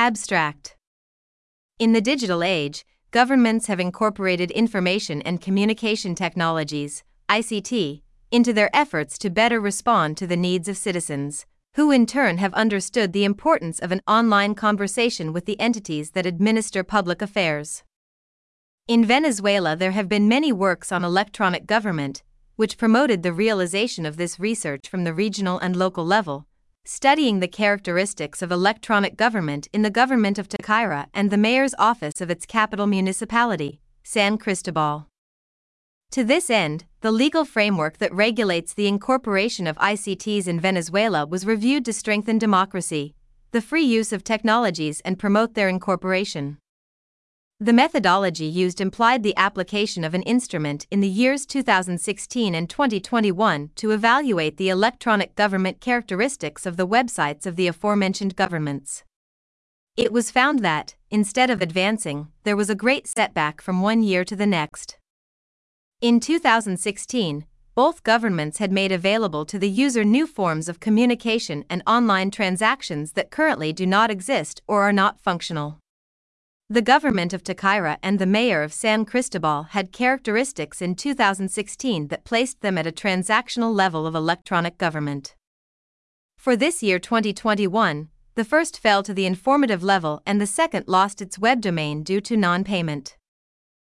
Abstract. In the digital age, governments have incorporated information and communication technologies, ICT, into their efforts to better respond to the needs of citizens, who in turn have understood the importance of an online conversation with the entities that administer public affairs. In Venezuela, there have been many works on electronic government, which promoted the realization of this research from the regional and local level, studying the characteristics of electronic government in the government of Takayra and the mayor's office of its capital municipality, San Cristobal. To this end, the legal framework that regulates the incorporation of ICTs in Venezuela was reviewed to strengthen democracy, the free use of technologies, and promote their incorporation. The methodology used implied the application of an instrument in the years 2016 and 2021 to evaluate the electronic government characteristics of the websites of the aforementioned governments. It was found that, instead of advancing, there was a great setback from one year to the next. In 2016, both governments had made available to the user new forms of communication and online transactions that currently do not exist or are not functional. The government of Takayra and the mayor of San Cristobal had characteristics in 2016 that placed them at a transactional level of electronic government. For this year 2021, the first fell to the informative level and the second lost its web domain due to non-payment.